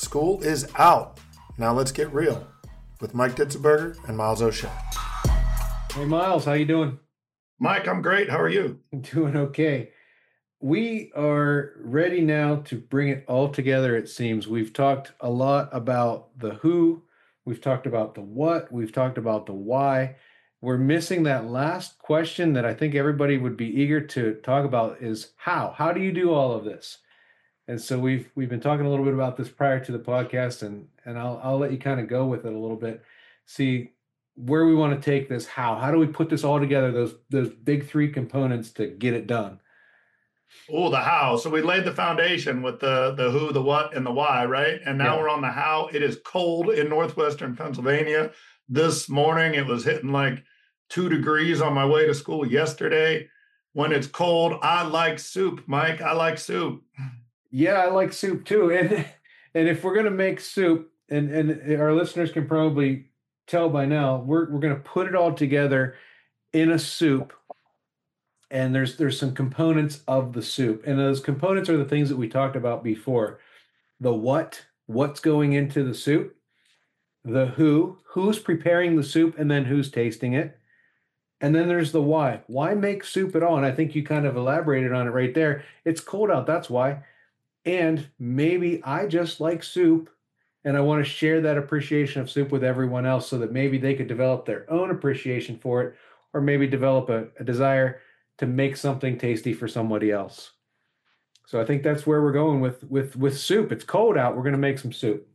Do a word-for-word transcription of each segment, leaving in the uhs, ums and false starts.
School is out. Now let's get real with Mike Ditzelberger and Miles O'Shea. Hey, Miles, how you doing? Mike, I'm great. How are you? I'm doing okay. We are ready now to bring it all together, it seems. We've talked a lot about the who, we've talked about the what, we've talked about the why. We're missing that last question that I think everybody would be eager to talk about is how. How do you do all of this? And so we've we've been talking a little bit about this prior to the podcast, and and I'll I'll let you kind of go with it a little bit. See where we want to take this. How how do we put this all together? Those those big three components to get it done. Oh, the how. So we laid the foundation with the the who, the what, and the why, right? And now Yeah. we're on the how. It is cold in northwestern Pennsylvania. This morning it was hitting like two degrees on my way to school yesterday. When it's cold, I like soup, Mike. I like soup. Yeah, I like soup too. And and if we're gonna make soup, and and our listeners can probably tell by now, we're we're gonna put it all together in a soup. And there's there's some components of the soup. And those components are the things that we talked about before. The what, what's going into the soup, the who, who's preparing the soup, and then who's tasting it. And then there's the why. Why make soup at all? And I think you kind of elaborated on it right there. It's cold out, that's why. And maybe I just like soup and I want to share that appreciation of soup with everyone else so that maybe they could develop their own appreciation for it, or maybe develop a, a desire to make something tasty for somebody else. So I think that's where we're going with with with soup. It's cold out. We're going to make some soup.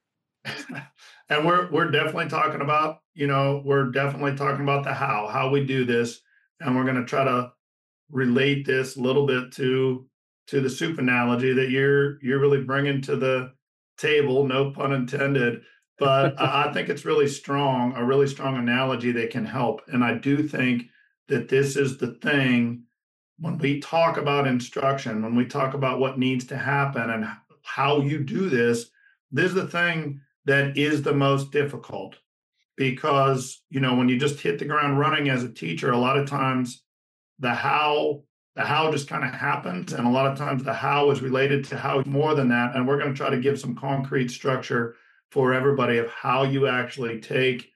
And we're we're definitely talking about, you know, we're definitely talking about the how, how we do this. And we're going to try to relate this a little bit to to the soup analogy that you're you're really bringing to the table, no pun intended. But I think it's really strong, a really strong analogy that can help. And I do think that this is the thing when we talk about instruction, when we talk about what needs to happen and how you do this, this is the thing that is the most difficult. Because, you know, when you just hit the ground running as a teacher, a lot of times the how The how just kind of happens. And a lot of times the how is related to how more than that. And we're going to try to give some concrete structure for everybody of how you actually take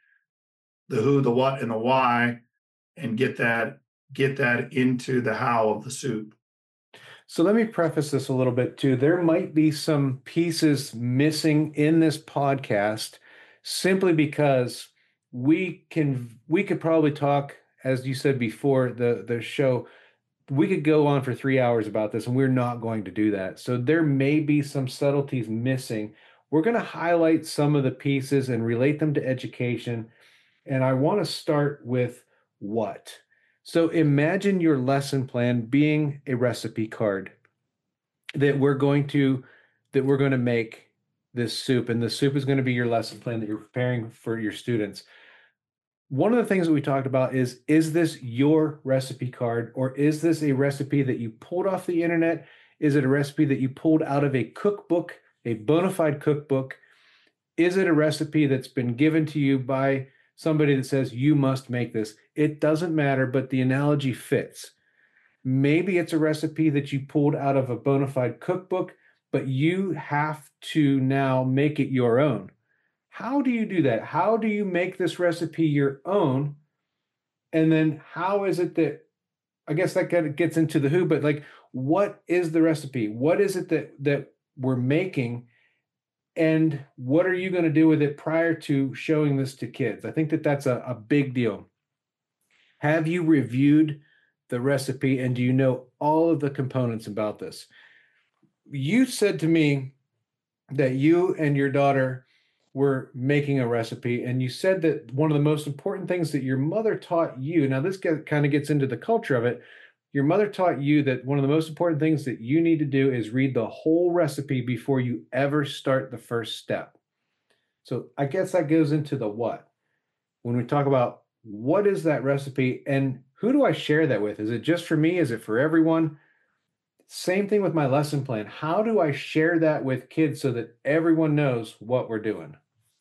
the who, the what, and the why and get that get that into the how of the soup. So let me preface this a little bit too. There might be some pieces missing in this podcast simply because we can we could probably talk, as you said before the the show, we could go on for three hours about this, and we're not going to do that. So there may be some subtleties missing. We're going to highlight some of the pieces and relate them to education. And I want to start with what. So imagine your lesson plan being a recipe card that we're going to that we're going to make this soup, and the soup is going to be your lesson plan that you're preparing for your students. One of the things that we talked about is, is this your recipe card, or is this a recipe that you pulled off the internet? Is it a recipe that you pulled out of a cookbook, a bona fide cookbook? Is it a recipe that's been given to you by somebody that says you must make this? It doesn't matter, but the analogy fits. Maybe it's a recipe that you pulled out of a bona fide cookbook, but you have to now make it your own. How do you do that? How do you make this recipe your own? And then how is it that, I guess that kind of gets into the who, but like, what is the recipe? What is it that that we're making? And what are you going to do with it prior to showing this to kids? I think that that's a, a big deal. Have you reviewed the recipe, and do you know all of the components about this? You said to me that you and your daughter were making a recipe, and you said that one of the most important things that your mother taught you, now this get, kind of gets into the culture of it, your mother taught you that one of the most important things that you need to do is read the whole recipe before you ever start the first step. So I guess that goes into the what. When we talk about what is that recipe and who do I share that with? Is it just for me? Is it for everyone? Same thing with my lesson plan. How do I share that with kids so that everyone knows what we're doing?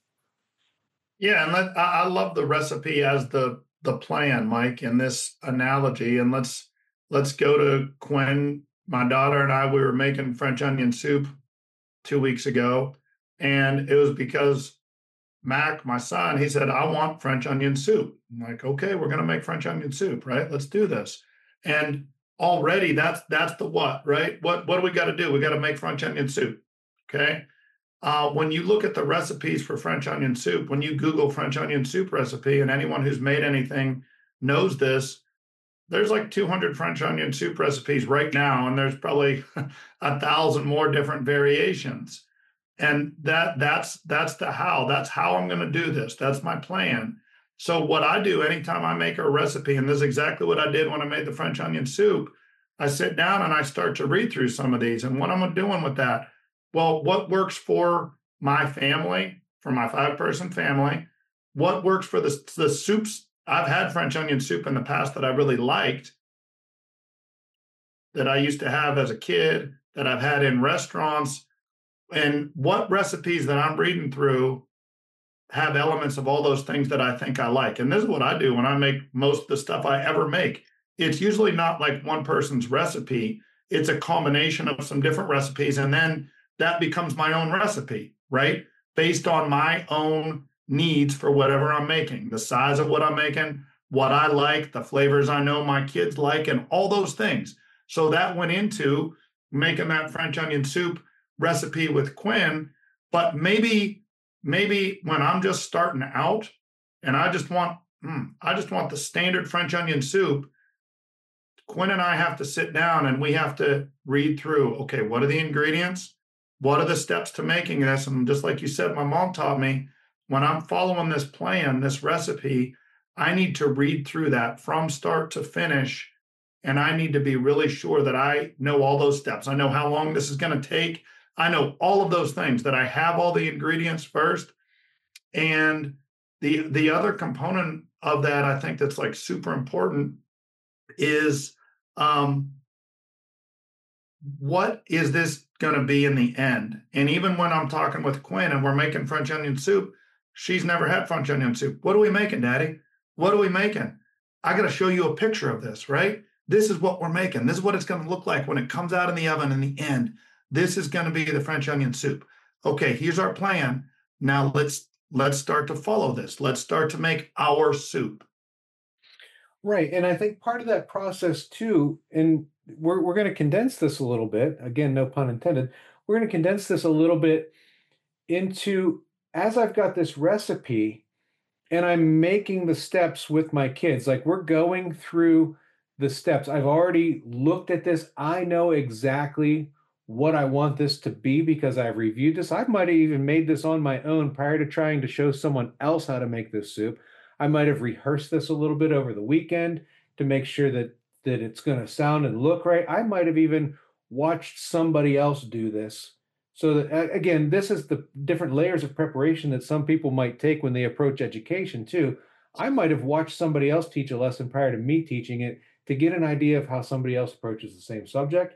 Yeah, and let, I, I love the recipe as the the plan, Mike, in this analogy. And let's let's go to Quinn. My daughter and I, we were making French onion soup two weeks ago. And it was because Mac, my son, he said, I want French onion soup. I'm like, okay, we're going to make French onion soup, right? Let's do this. And already that's that's the what, right? What what do we got to do? We got to make French onion soup. Okay. Uh, when you look at the recipes for French onion soup, when you Google French onion soup recipe, and anyone who's made anything knows this, there's like two hundred French onion soup recipes right now, and there's probably a thousand more different variations. And that that's that's the how. That's how I'm going to do this. That's my plan. So what I do anytime I make a recipe, and this is exactly what I did when I made the French onion soup, I sit down and I start to read through some of these. And what I'm doing with that, well, what works for my family, for my five-person family? What works for the, the soups? I've had French onion soup in the past that I really liked, that I used to have as a kid, that I've had in restaurants. And what recipes that I'm reading through have elements of all those things that I think I like. And this is what I do when I make most of the stuff I ever make. It's usually not like one person's recipe. It's a combination of some different recipes. And then that becomes my own recipe, right? Based on my own needs for whatever I'm making, the size of what I'm making, what I like, the flavors I know my kids like, and all those things. So that went into making that French onion soup recipe with Quinn. But maybe, maybe when I'm just starting out and I just want, mm, I just want the standard French onion soup, Quinn and I have to sit down and we have to read through, okay, what are the ingredients? What are the steps to making this? And just like you said, my mom taught me, when I'm following this plan, this recipe, I need to read through that from start to finish. And I need to be really sure that I know all those steps. I know how long this is going to take. I know all of those things, that I have all the ingredients first. And the the other component of that, I think that's like super important is um, what is this going to be in the end? And even when I'm talking with Quinn and we're making French onion soup, she's never had French onion soup. What are we making, Daddy? What are we making? I got to show you a picture of this, right? This is what we're making. This is what it's going to look like when it comes out in the oven in the end. This is going to be the French onion soup. Okay, here's our plan. Now let's let's start to follow this. Let's start to make our soup. Right. And I think part of that process too, and we're we're going to condense this a little bit, again, no pun intended. We're going to condense this a little bit into, as I've got this recipe and I'm making the steps with my kids, like we're going through the steps. I've already looked at this. I know exactly what I want this to be because I've reviewed this. I might have even made this on my own prior to trying to show someone else how to make this soup. I might have rehearsed this a little bit over the weekend to make sure that that it's going to sound and look right. I might have even watched somebody else do this. So that, again, this is the different layers of preparation that some people might take when they approach education too. I might have watched somebody else teach a lesson prior to me teaching it to get an idea of how somebody else approaches the same subject.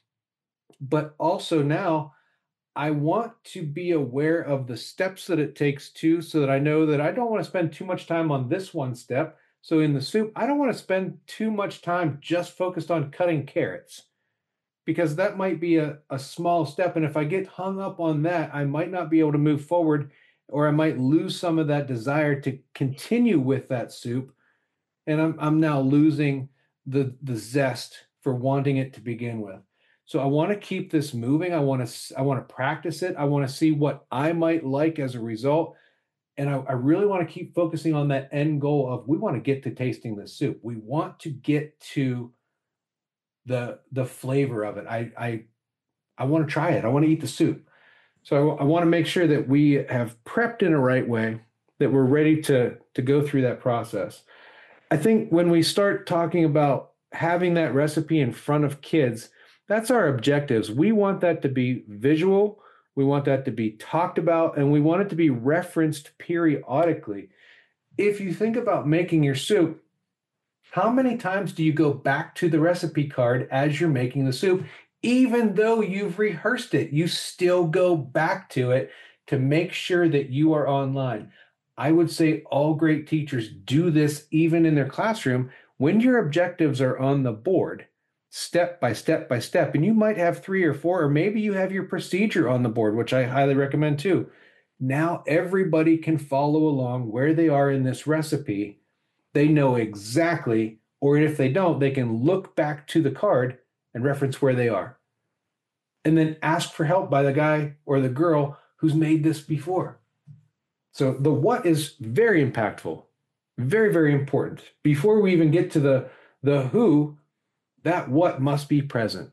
But also now I want to be aware of the steps that it takes too, so that I know that I don't want to spend too much time on this one step. So in the soup, I don't want to spend too much time just focused on cutting carrots, because that might be a, a small step. And if I get hung up on that, I might not be able to move forward, or I might lose some of that desire to continue with that soup. And I'm, I'm now losing the, the zest for wanting it to begin with. So I want to keep this moving. I want to I want to practice it. I want to see what I might like as a result. And I, I really want to keep focusing on that end goal of, we want to get to tasting this soup. We want to get to the the flavor of it. I I I want to try it. I want to eat the soup. So I, I want to make sure that we have prepped in a right way, that we're ready to to go through that process. I think when we start talking about having that recipe in front of kids, that's our objectives. We want that to be visual. We want that to be talked about, and we want it to be referenced periodically. If you think about making your soup, how many times do you go back to the recipe card as you're making the soup? Even though you've rehearsed it, you still go back to it to make sure that you are online. I would say all great teachers do this even in their classroom. When your objectives are on the board, step by step by step. And you might have three or four, or maybe you have your procedure on the board, which I highly recommend too. Now everybody can follow along where they are in this recipe. They know exactly, or if they don't, they can look back to the card and reference where they are. And then ask for help by the guy or the girl who's made this before. So the what is very impactful, very, very important. Before we even get to the, the who, that what must be present.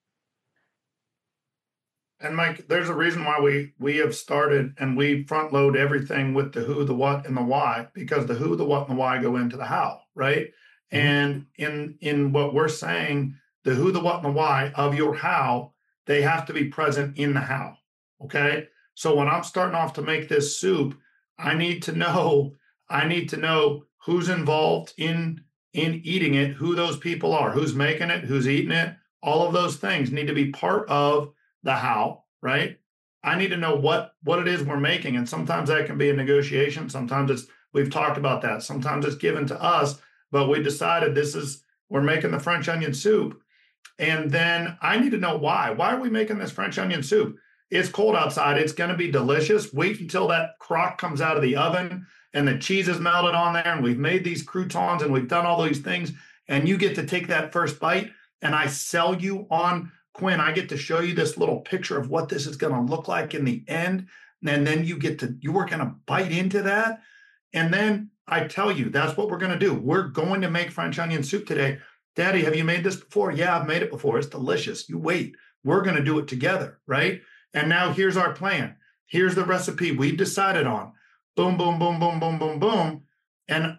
And Mike, there's a reason why we we have started and we front load everything with the who, the what, and the why, because the who, the what, and the why go into the how, right? Mm-hmm. And in in what we're saying, the who, the what, and the why of your how, they have to be present in the how. Okay. So when I'm starting off to make this soup, I need to know, I need to know who's involved in in eating it, who those people are, who's making it, who's eating it. All of those things need to be part of the how, right? I need to know what what it is we're making. And sometimes that can be a negotiation. Sometimes it's, we've talked about that. Sometimes it's given to us, but we decided this is, we're making the French onion soup. And then I need to know why. Why are we making this French onion soup? It's cold outside. It's going to be delicious. Wait until that crock comes out of the oven and the cheese is melted on there. And we've made these croutons and we've done all these things. And you get to take that first bite and I sell you on, Quinn, I get to show you this little picture of what this is going to look like in the end. And then you get to, you are going to bite into that. And then I tell you, that's what we're going to do. We're going to make French onion soup today. Daddy, have you made this before? Yeah, I've made it before. It's delicious. You wait. We're going to do it together, right? And now here's our plan. Here's the recipe we've decided on. Boom, boom, boom, boom, boom, boom, boom. And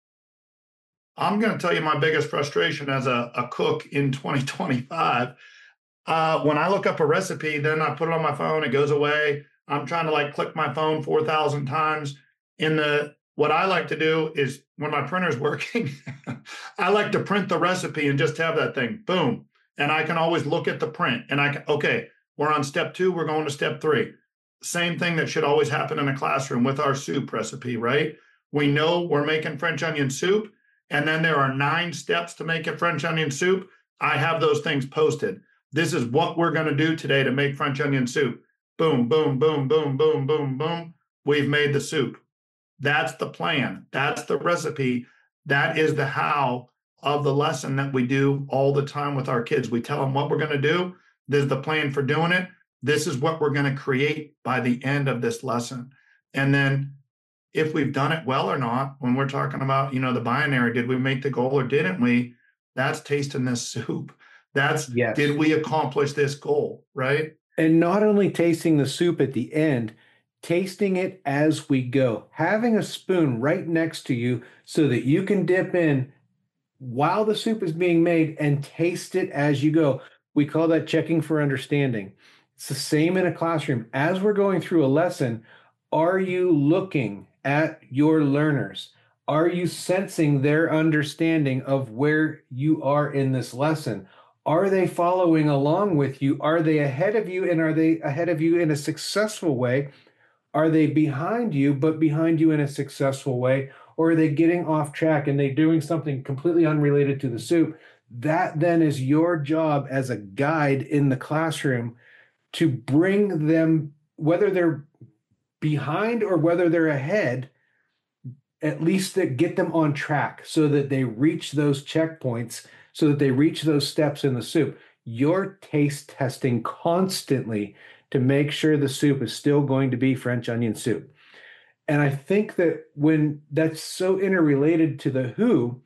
I'm going to tell you my biggest frustration as a, a cook in twenty twenty-five. Uh, when I look up a recipe, then I put it on my phone, it goes away. I'm trying to like click my phone four thousand times. In the, what I like to do is when my printer's working, I like to print the recipe and just have that thing, boom. And I can always look at the print and I can, okay, we're on step two, we're going to step three. Same thing that should always happen in a classroom with our soup recipe, right? We know we're making French onion soup, and then there are nine steps to make a French onion soup. I have those things posted. This is what we're going to do today to make French onion soup. Boom, boom, boom, boom, boom, boom, boom. We've made the soup. That's the plan. That's the recipe. That is the how of the lesson that we do all the time with our kids. We tell them what we're going to do. This is the plan for doing it. This is what we're going to create by the end of this lesson. And then if we've done it well or not, when we're talking about, you know, the binary, did we make the goal or didn't we? That's tasting this soup. That's, yes. Did we accomplish this goal, right? And not only tasting the soup at the end, tasting it as we go. Having a spoon right next to you so that you can dip in while the soup is being made and taste it as you go. We call that checking for understanding. It's the same in a classroom. As we're going through a lesson, are you looking at your learners? Are you sensing their understanding of where you are in this lesson? Are they following along with you? Are they ahead of you? And are they ahead of you in a successful way? Are they behind you, but behind you in a successful way? Or are they getting off track and they're doing something completely unrelated to the soup? That then is your job as a guide in the classroom to bring them, whether they're behind or whether they're ahead, at least to get them on track so that they reach those checkpoints, so that they reach those steps in the soup. You're taste testing constantly to make sure the soup is still going to be French onion soup. And I think that when that's so interrelated to the who,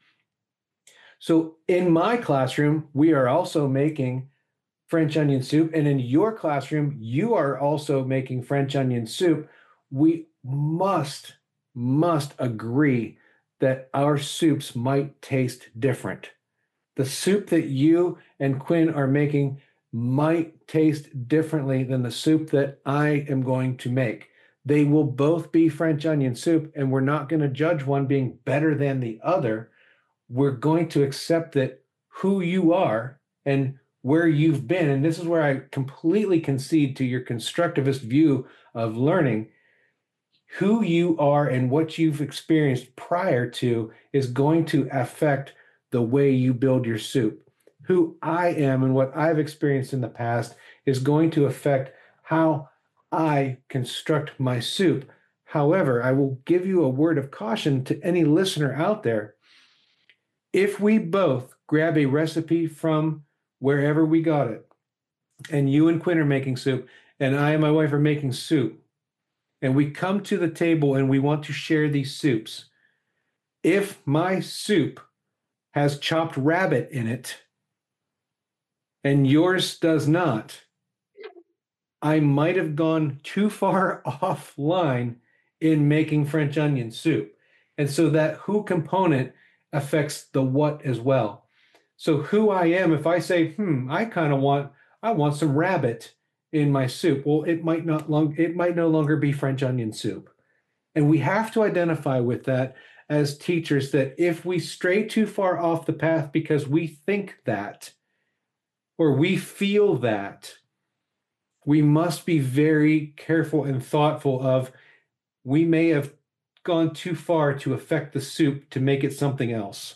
so in my classroom, we are also making French onion soup. And in your classroom, you are also making French onion soup. We must, must agree that our soups might taste different. The soup that you and Quinn are making might taste differently than the soup that I am going to make. They will both be French onion soup, and we're not going to judge one being better than the other. We're going to accept that who you are and where you've been, and this is where I completely concede to your constructivist view of learning, who you are and what you've experienced prior to is going to affect the way you build your soup. who I am and what I've experienced in the past is going to affect how I construct my soup. However, I will give you a word of caution to any listener out there. If we both grab a recipe from wherever we got it, and you and Quinn are making soup, and I and my wife are making soup, and we come to the table and we want to share these soups, if my soup has chopped rabbit in it and yours does not, I might have gone too far offline in making French onion soup. And so that who component affects the what as well. So who I am, if I say, hmm, I kind of want, I want some rabbit in my soup. Well, it might not long, it might no longer be French onion soup. And we have to identify with that as teachers, that if we stray too far off the path because we think that, or we feel that, we must be very careful and thoughtful of, we may have gone too far to affect the soup to make it something else.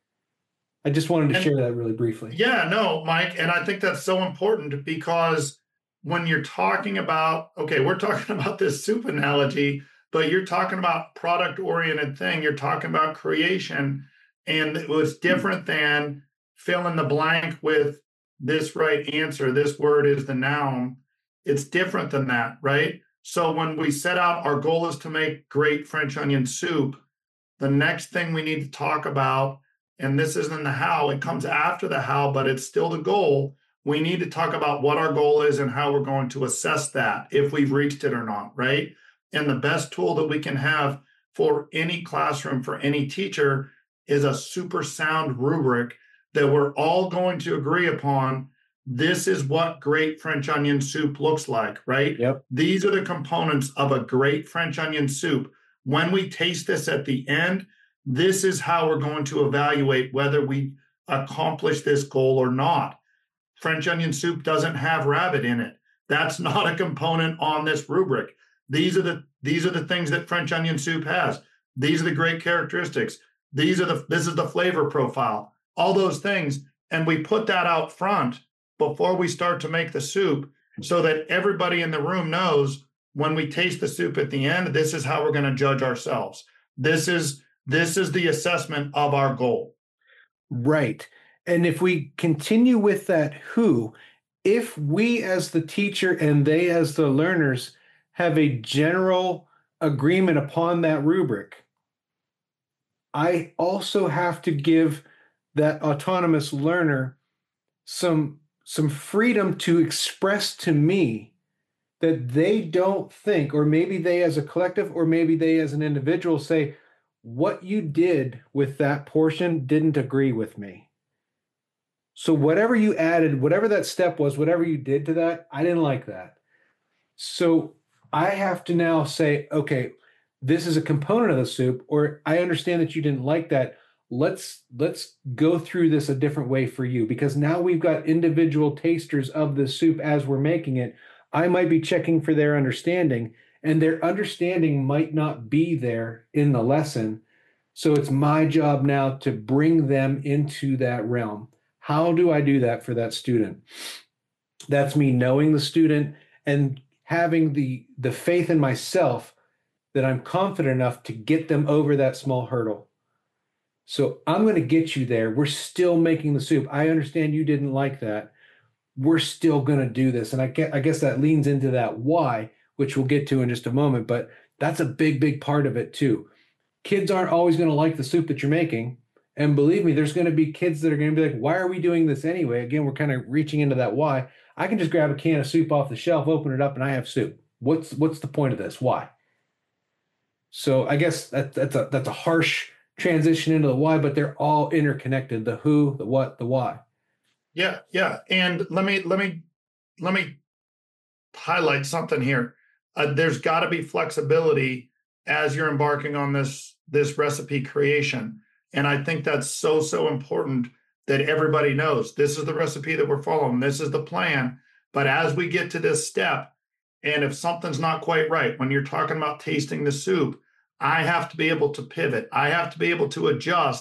I just wanted to And- share that really briefly. Yeah, no, Mike, and I think that's so important because when you're talking about, okay, we're talking about this soup analogy, but you're talking about product-oriented thing. You're talking about creation, and it was different than fill in the blank with this right answer. This word is the noun. It's different than that, right? So when we set out, our goal is to make great French onion soup. The next thing we need to talk about, and this isn't the how, it comes after the how, but it's still the goal. We need to talk about what our goal is and how we're going to assess that, if we've reached it or not, right? And the best tool that we can have for any classroom, for any teacher, is a super sound rubric that we're all going to agree upon. This is what great French onion soup looks like, right? Yep. These are the components of a great French onion soup. When we taste this at the end, this is how we're going to evaluate whether we accomplish this goal or not. French onion soup doesn't have rabbit in it. That's not a component on this rubric. These are the these are the things that French onion soup has. These are the great characteristics. These are the this is the flavor profile. All those things, and we put that out front before we start to make the soup, so that everybody in the room knows when we taste the soup at the end, this is how we're going to judge ourselves. This is this is the assessment of our goal. Right. And if we continue with that who, if we as the teacher and they as the learners have a general agreement upon that rubric, I also have to give that autonomous learner some, some freedom to express to me that they don't think, or maybe they as a collective, or maybe they as an individual say, what you did with that portion didn't agree with me. So whatever you added, whatever that step was, whatever you did to that, I didn't like that. So I have to now say, okay, this is a component of the soup, or I understand that you didn't like that. Let's let's go through this a different way for you, because now we've got individual tasters of the soup as we're making it. I might be checking for their understanding, and their understanding might not be there in the lesson. So it's my job now to bring them into that realm. How do I do that for that student? That's me knowing the student and having the, the faith in myself that I'm confident enough to get them over that small hurdle. So I'm going to get you there. We're still making the soup. I understand you didn't like that. We're still going to do this. And I guess, I guess that leans into that why, which we'll get to in just a moment. But that's a big, big part of it too. Kids aren't always going to like the soup that you're making. And believe me, there's going to be kids that are going to be like, why are we doing this anyway? Again, we're kind of reaching into that why. I can just grab a can of soup off the shelf, open it up, and I have soup. What's what's the point of this? Why? So I guess that, that's a that's a harsh transition into the why, but they're all interconnected: the who, the what, the why. Yeah, yeah. And let me let me let me highlight something here. Uh, there's got to be flexibility as you're embarking on this this recipe creation. And I think that's so, so important that everybody knows this is the recipe that we're following. This is the plan. But as we get to this step, and if something's not quite right, when you're talking about tasting the soup, I have to be able to pivot. I have to be able to adjust,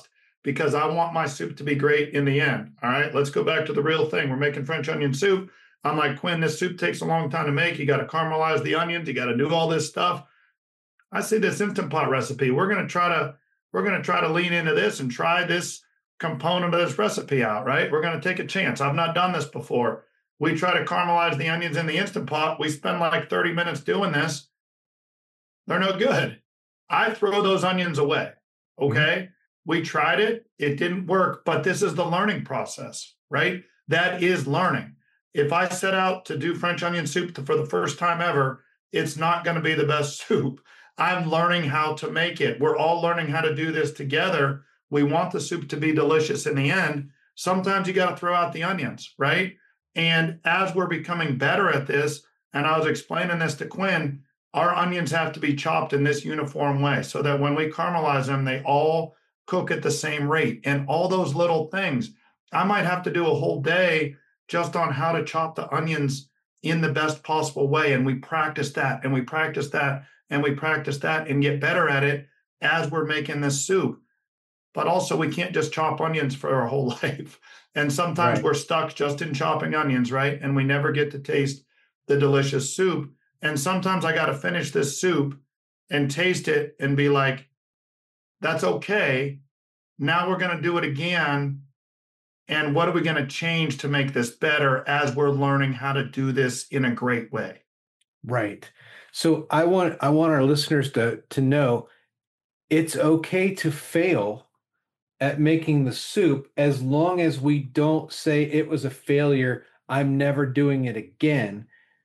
because I want my soup to be great in the end. All right, let's go back to the real thing. We're making French onion soup. I'm like, Quinn, this soup takes a long time to make. You got to caramelize the onions. You got to do all this stuff. I see this Instant Pot recipe. We're going to try to, we're going to try to lean into this and try this component of this recipe out, right? We're going to take a chance. I've not done this before. We try to caramelize the onions in the Instant Pot. We spend like thirty minutes doing this. They're no good. I throw those onions away. Okay. Mm-hmm. We tried it. It didn't work, but this is the learning process, right? That is learning. If I set out to do French onion soup for the first time ever, it's not going to be the best soup. I'm learning how to make it. We're all learning how to do this together. We want the soup to be delicious in the end. Sometimes you got to throw out the onions, right? And as we're becoming better at this, and I was explaining this to Quinn, our onions have to be chopped in this uniform way so that when we caramelize them, they all cook at the same rate. And all those little things, I might have to do a whole day just on how to chop the onions in the best possible way. And we practice that and we practice that and we practice that and get better at it as we're making this soup. But also we can't just chop onions for our whole life. And sometimes right. we're stuck just in chopping onions, right? And we never get to taste the delicious soup. And sometimes I got to finish this soup and taste it and be like, that's okay. Now we're going to do it again. And what are we going to change to make this better as we're learning how to do this in a great way? Right. So I want I want our listeners to, to know it's okay to fail at making the soup as long as we don't say it was a failure. I'm never doing it again.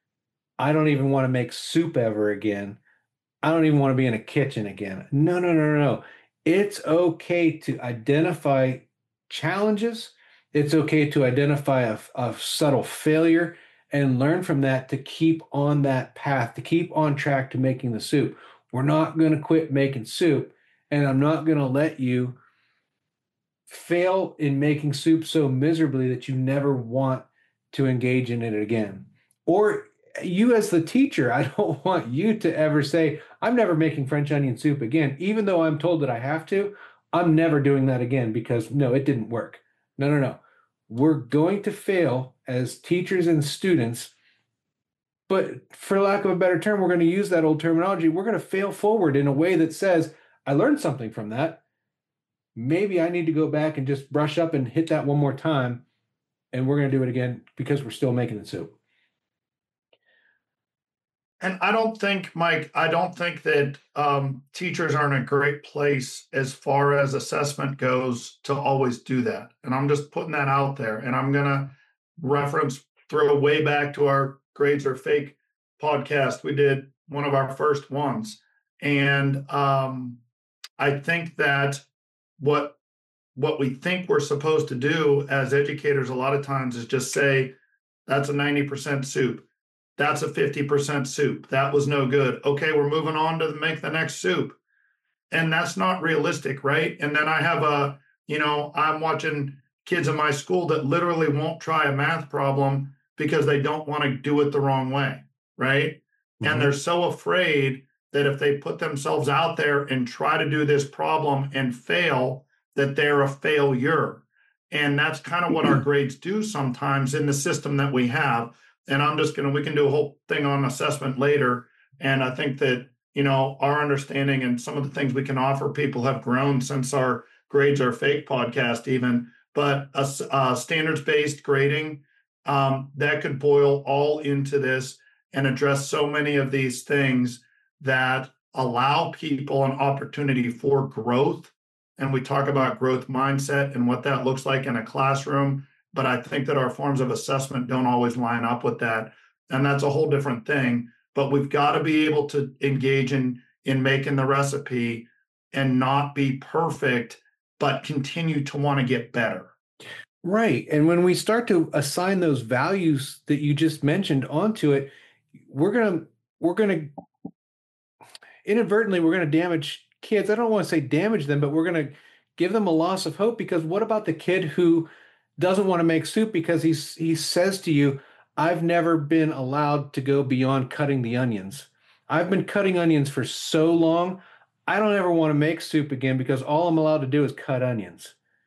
I don't even want to make soup ever again. I don't even want to be in a kitchen again. No, no, no, no, no. It's okay to identify challenges. It's okay to identify a, a subtle failure and learn from that to keep on that path, to keep on track to making the soup. We're not going to quit making soup, and I'm not going to let you fail in making soup so miserably that you never want to engage in it again. Or you as the teacher, I don't want you to ever say, I'm never making French onion soup again. Even though I'm told that I have to, I'm never doing that again because no, it didn't work. No, no, no. We're going to fail as teachers and students, but for lack of a better term, we're going to use that old terminology. We're going to fail forward in a way that says, I learned something from that. Maybe I need to go back and just brush up and hit that one more time, and we're going to do it again because we're still making the soup. And I don't think, Mike, I don't think that um, teachers are in a great place as far as assessment goes to always do that. And I'm just putting that out there. And I'm going to reference, throw way back to our Grades Are Fake podcast. We did one of our first ones. And um, I think that what, what we think we're supposed to do as educators a lot of times is just say, that's a ninety percent soup. That's a fifty percent soup. That was no good. Okay, we're moving on to make the next soup. And that's not realistic, right? And then I have a, you know, I'm watching kids in my school that literally won't try a math problem because they don't want to do it the wrong way, right? Mm-hmm. And they're so afraid that if they put themselves out there and try to do this problem and fail, that they're a failure. And that's kind of what our grades do sometimes in the system that we have. And I'm just going to, we can do a whole thing on assessment later. And I think that, you know, our understanding and some of the things we can offer people have grown since our Grades Are Fake podcast even. But a, a standards-based grading, um, that could boil all into this and address so many of these things that allow people an opportunity for growth. And we talk about growth mindset and what that looks like in a classroom. But I think that our forms of assessment don't always line up with that. And that's a whole different thing. But we've got to be able to engage in, in making the recipe and not be perfect, but continue to want to get better. Right. And when we start to assign those values that you just mentioned onto it, we're going to, we're going to inadvertently, we're going to damage kids. I don't want to say damage them, but we're going to give them a loss of hope, because what about the kid who doesn't want to make soup because he's, he says to you, I've never been allowed to go beyond cutting the onions. I've been cutting onions for so long, I don't ever want to make soup again because all I'm allowed to do is cut onions.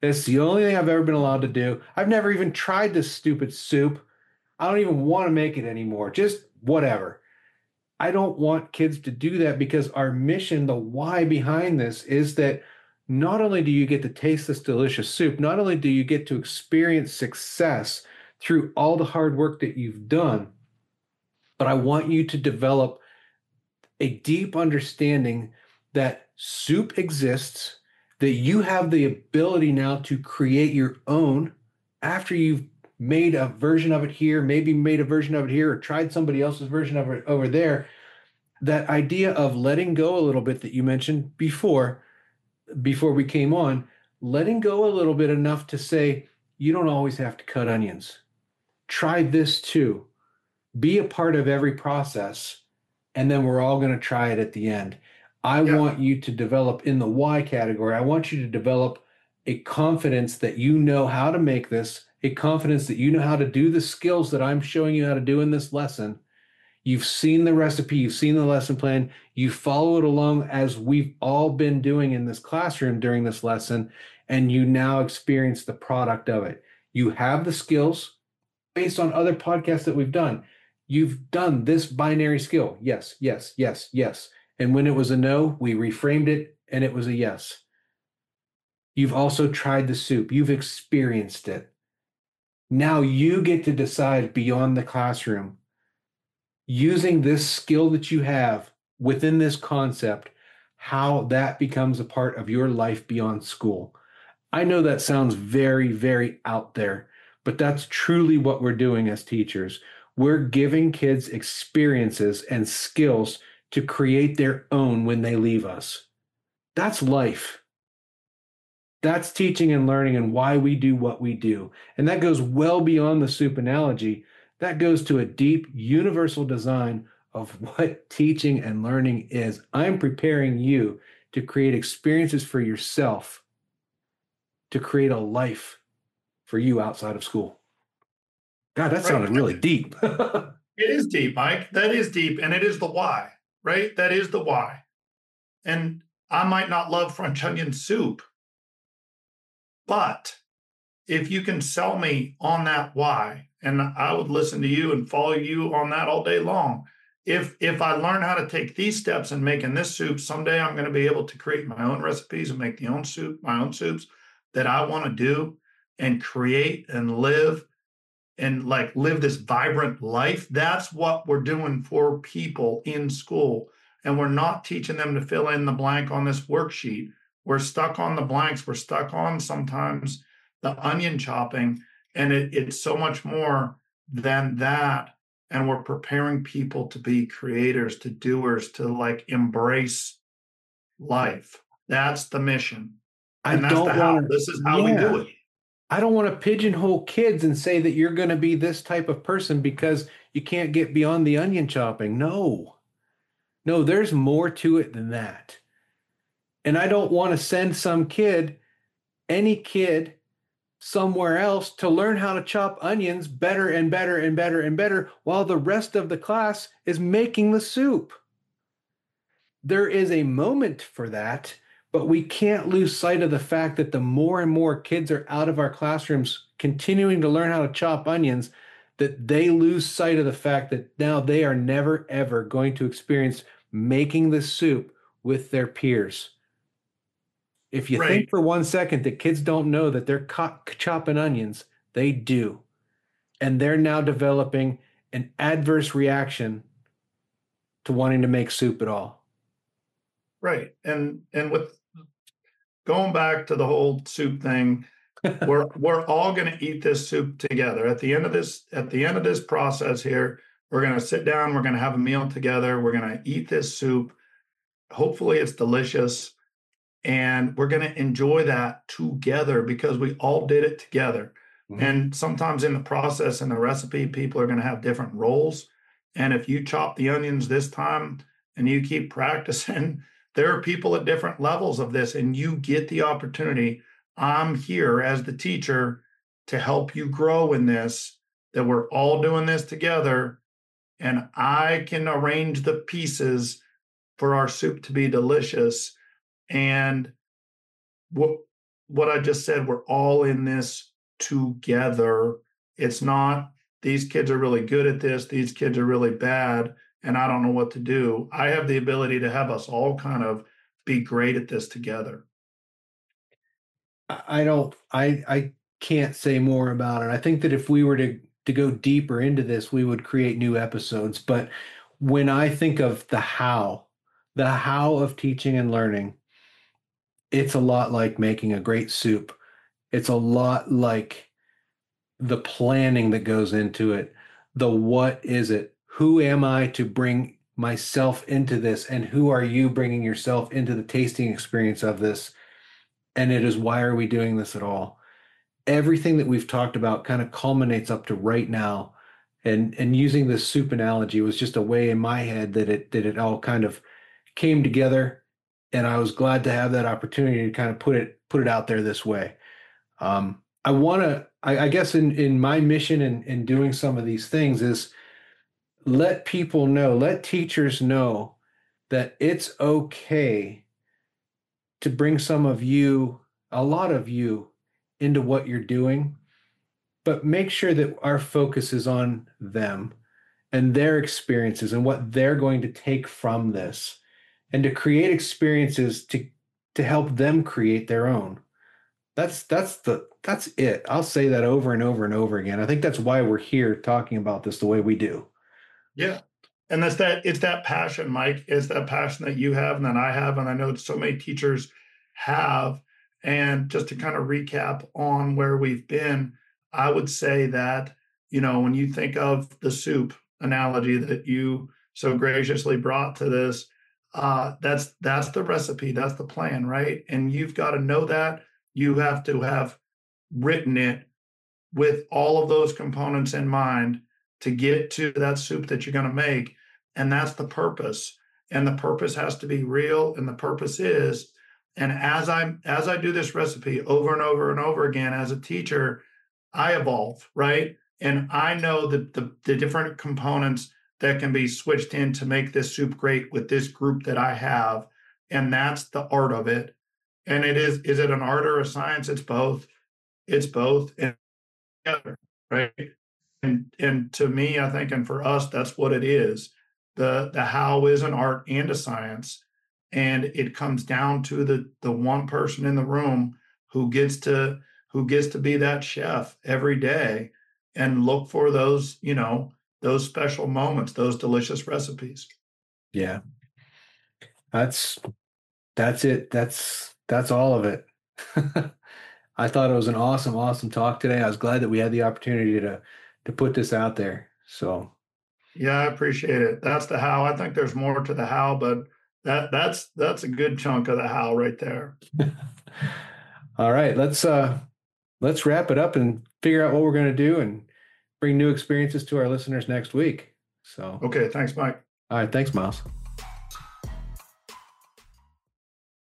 It's the only thing I've ever been allowed to do. I've never even tried this stupid soup. I don't even want to make it anymore. Just whatever. I don't want kids to do that because our mission, the why behind this is that not only do you get to taste this delicious soup, not only do you get to experience success through all the hard work that you've done, but I want you to develop a deep understanding that soup exists, that you have the ability now to create your own after you've made a version of it here, maybe made a version of it here, or tried somebody else's version of it over there. That idea of letting go a little bit that you mentioned before, before we came on, letting go a little bit enough to say, you don't always have to cut onions. Try this too. Be a part of every process, and then we're all going to try it at the end. I Yeah. want you to develop in the why category. I want you to develop a confidence that you know how to make this, a confidence that you know how to do the skills that I'm showing you how to do in this lesson. You've seen the recipe, you've seen the lesson plan, you follow it along as we've all been doing in this classroom during this lesson, and you now experience the product of it. You have the skills based on other podcasts that we've done. You've done this binary skill. Yes, yes, yes, yes. And when it was a no, we reframed it and it was a yes. You've also tried the soup. You've experienced it. Now you get to decide beyond the classroom, using this skill that you have within this concept, how that becomes a part of your life beyond school. I know that sounds very, very out there, but that's truly what we're doing as teachers. We're giving kids experiences and skills to create their own when they leave us. That's life. That's teaching and learning and why we do what we do. And that goes well beyond the soup analogy. That goes to a deep universal design of what teaching and learning is. I'm preparing you to create experiences for yourself, to create a life for you outside of school. God, that Right. sounded really deep. It is deep, Mike. That is deep. And it is the why, right? That is the why. And I might not love French onion soup, but if you can sell me on that why, and I would listen to you and follow you on that all day long. If if I learn how to take these steps in making this soup, someday I'm going to be able to create my own recipes and make the own soup, my own soups that I want to do and create and live and like live this vibrant life. That's what we're doing for people in school. And we're not teaching them to fill in the blank on this worksheet. We're stuck on the blanks. We're stuck on sometimes the onion chopping. And it, it's so much more than that. And we're preparing people to be creators, to doers, to like embrace life. That's the mission. And I that's don't the how. want to, This is how yeah. we do it. I don't want to pigeonhole kids and say that you're going to be this type of person because you can't get beyond the onion chopping. No, no, there's more to it than that. And I don't want to send some kid, any kid, somewhere else to learn how to chop onions better and better and better and better while the rest of the class is making the soup. There is a moment for that, but we can't lose sight of the fact that the more and more kids are out of our classrooms continuing to learn how to chop onions, that they lose sight of the fact that now they are never, ever going to experience making the soup with their peers. If you Right. think for one second that kids don't know that they're co- chopping onions, they do. And they're now developing an adverse reaction to wanting to make soup at all. Right. And and with going back to the whole soup thing, we're we're all going to eat this soup together. At the end of this, at the end of this process here, we're going to sit down, we're going to have a meal together, we're going to eat this soup. Hopefully it's delicious. And we're going to enjoy that together because we all did it together. Mm-hmm. And sometimes in the process and the recipe, people are going to have different roles. And if you chop the onions this time and you keep practicing, there are people at different levels of this, and you get the opportunity. I'm here as the teacher to help you grow in this, that we're all doing this together. And I can arrange the pieces for our soup to be delicious. And what what I just said, we're all in this together. It's not these kids are really good at this, these kids are really bad, and I don't know what to do. I have the ability to have us all kind of be great at this together. I don't, I, I can't say more about it. I think that if we were to, to go deeper into this, we would create new episodes. But when I think of the how, the how of teaching and learning, it's a lot like making a great soup. It's a lot like the planning that goes into it. The what is it? Who am I to bring myself into this? And who are you bringing yourself into the tasting experience of this? And it is, why are we doing this at all? Everything that we've talked about kind of culminates up to right now. And and using this soup analogy was just a way in my head that it that it all kind of came together. And I was glad to have that opportunity to kind of put it put it out there this way. Um, I want to, I, I guess in, in my mission in, in doing some of these things is let people know, let teachers know that it's okay to bring some of you, a lot of you, into what you're doing, but make sure that our focus is on them and their experiences and what they're going to take from this, and to create experiences to to help them create their own. That's that's the that's it. I'll say that over and over and over again. I think that's why we're here talking about this the way we do. Yeah. And that's that, it's that passion, Mike. It's that passion that you have and that I have, and I know so many teachers have. And just to kind of recap on where we've been, I would say that, you know, when you think of the soup analogy that you so graciously brought to this, uh, that's that's the recipe, that's the plan, right? And you've got to know that. You have to have written it with all of those components in mind to get to that soup that you're going to make. And that's the purpose. And the purpose has to be real. And the purpose is, and as I'm as I do this recipe over and over and over again as a teacher, I evolve, right? And I know that the, the different components that can be switched in to make this soup great with this group that I have. And that's the art of it. And it is, is it an art or a science? It's both. It's both. And together, right? And and to me, I think, and for us, that's what it is. The the how is an art and a science. And it comes down to the the one person in the room who gets to who gets to be that chef every day and look for those, you know, those special moments, those delicious recipes. Yeah. That's that's it. That's that's all of it. I thought it was an awesome, awesome talk today. I was glad that we had the opportunity to to put this out there. So Yeah, I appreciate it. That's the how. I think there's more to the how, but that that's that's a good chunk of the how right there. all right, let's uh let's wrap it up and figure out what we're going to do and bring new experiences to our listeners next week. So Okay, thanks, Mike. all right, thanks, Miles.